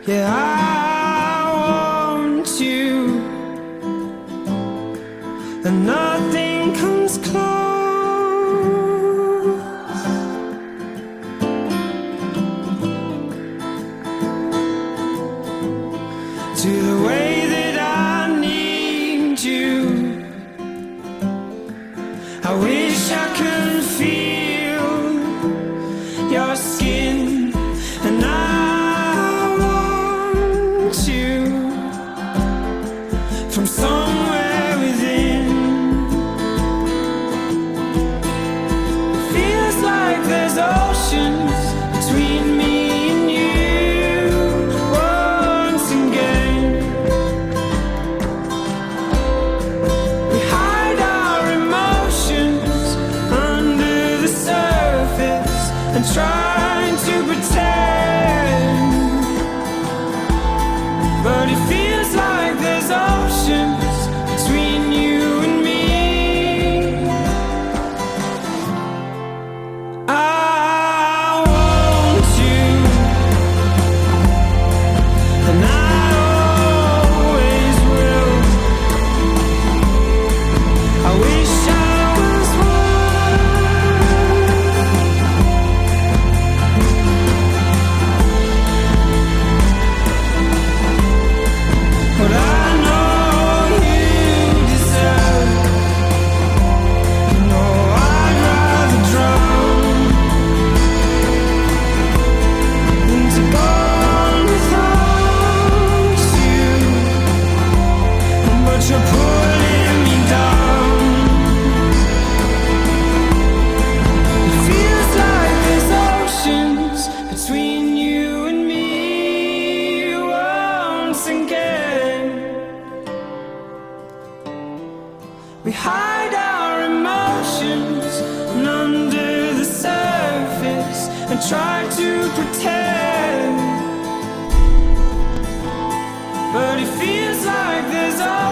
Yeah, I want you, and nothing comes close to the way that I need you. I wish I could feel your skin, and I want you from somewhere within. It feels like there's oceans between me and you once again. We hide our emotions under the surface and trying to pretend, but it feels like there's oceans between you and me. I want you, and I always will. I wish I was one, but I know you deserve. No, I'd rather drown than to go on without you. But you're pulling me down. It feels like there's oceans between you and me once again. We hide our emotions under the surface and try to pretend, but it feels like there's